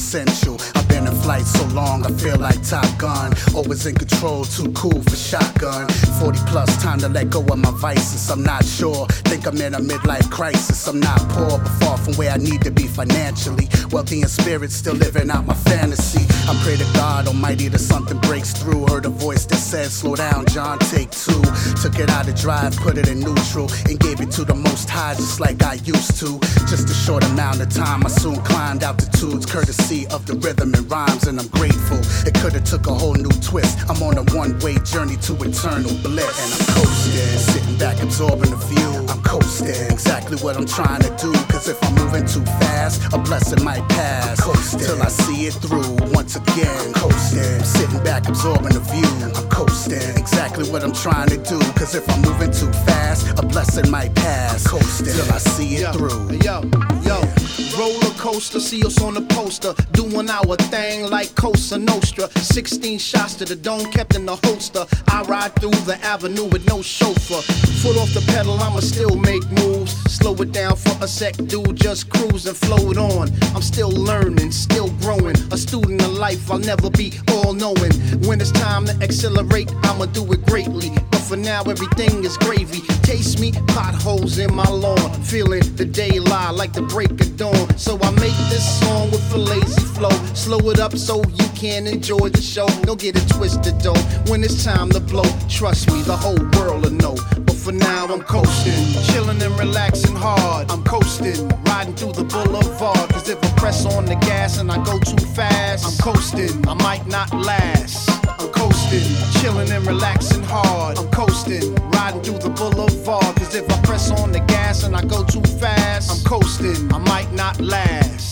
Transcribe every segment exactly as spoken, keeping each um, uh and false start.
essential. I've been in flight so long, I feel like Top Gun. Always in control, too cool for shotgun. forty plus, time to let go of my vices. I'm not sure, think I'm in a midlife crisis. I'm not poor, but far from where I need to be financially. Wealthy in spirit, still living out my fantasy. I pray to God Almighty that something breaks through. Heard a voice that said, slow down, John, take two. Took it out of drive, put it in neutral, and gave it to the Most High just like I used to. Just a short amount of time, I soon climbed altitudes, courtesy of the rhythm and rhymes, and I'm grateful. It could've took a whole new twist. I'm on a one-way journey to eternal bliss, and I'm coasting, sitting back absorbing the view. I'm coasting, exactly what I'm trying to do. Cause if I'm moving too fast, a blessing might pass. I'm coasting, till I see it through once again. I'm coasting, sitting back absorbing the view. I'm coasting, exactly what I'm trying to do. Cause if I'm moving too fast, a blessing might pass. I'm coasting, till I see it yo, through. Yo, yo, roller coaster, see us on the poster, doing our thing like Cosa Nostra. sixteen shots to the dome, kept in the holster. I ride through the avenue with no chauffeur. Foot off the pedal, I'ma still make moves. Slow it down for a sec, dude, just cruise and float on. I'm still learning, still growing. A student of life, I'll never be all knowing. When it's time to accelerate, I'ma do it greatly. But for now, everything is gravy. Taste me, potholes in my lawn. Feeling the day lie like the break of dawn. So I make this song with a lazy flow. Slow it up so you can enjoy the show. Don't get it twisted though. When it's time to blow, trust me, the whole world will know. But for now I'm coasting, chilling and relaxing hard. I'm coasting, riding through the boulevard. Cause if I press on the gas and I go too fast, I'm coasting, I might not last. I'm coasting, chilling and relaxing hard. I'm coasting, riding through the boulevard. Cause if I press on the gas and I go too fast, I'm coasting, I might not last.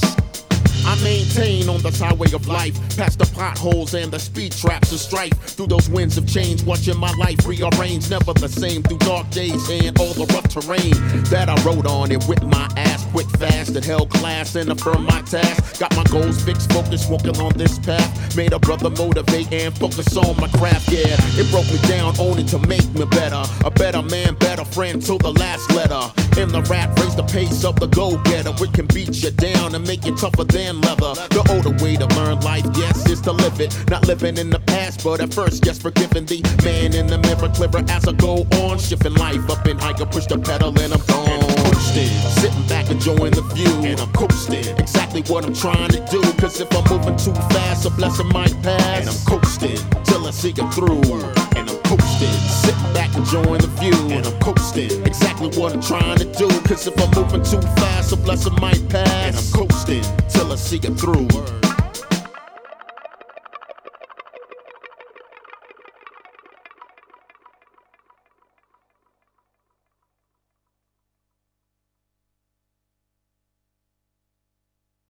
I maintain on this highway of life, past the potholes and the speed traps of strife. Through those winds of change, watching my life rearrange. Never the same through dark days and all the rough terrain that I rode on it with my ass quick fast and held class and affirmed my task. Got my goals fixed, focused, walking on this path. Made a brother motivate and focus on my craft. Yeah, it broke me down, only to make me better. A better man, better friend till the last letter. In the rap race, the pace of the go-getter. We can beat you down and make you tougher than leather. The older way to learn life, yes, is to live it. Not living in the past, but at first just forgiving the man in the mirror, clearer as I go on. Shifting life up in higher, push the pedal and I'm gone. And I'm coasting, sitting back enjoying the view. And I'm coasting, exactly what I'm trying to do. Cause if I'm moving too fast, a blessing might pass. And I'm coasting, till I see it through. And I'm coasting, sitting back enjoying the view. And I'm coasting, exactly what I'm trying to do. Cause if I'm moving too fast, a blessing might pass. And I'm coasting, till I see it through.